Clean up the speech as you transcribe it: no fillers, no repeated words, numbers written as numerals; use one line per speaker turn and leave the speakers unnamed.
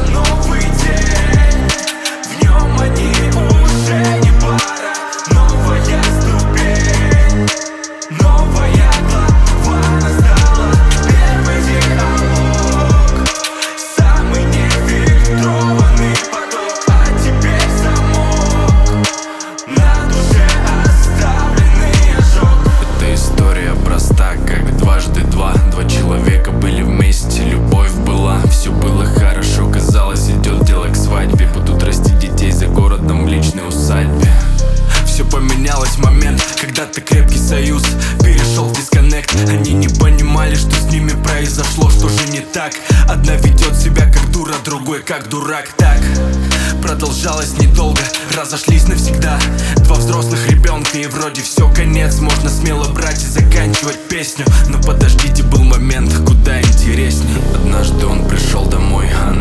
новый день, в нем они уже не пара. Новая ступень, новая глава настала. Первый диалог, самый нефильтрованный поток. А теперь замок, на душе оставленный ожог.
Эта история проста, как дважды два. Два человека были вместе, любовь была, все было хорошо. Казалось, идет дело к свадьбе. Будут расти детей за городом в личной усадьбе. Все поменялось в момент, когда-то крепкий союз перешел в дисконнект. Они не понимали, что с ними произошло, что же не так. Одна ведет себя как дура, другой как дурак. Так продолжалось недолго, разошлись навсегда. Два взрослых ребенка и вроде все, конец. Можно смело брать и заканчивать песню. Но подождите, был момент куда интересней. Однажды он пришел домой,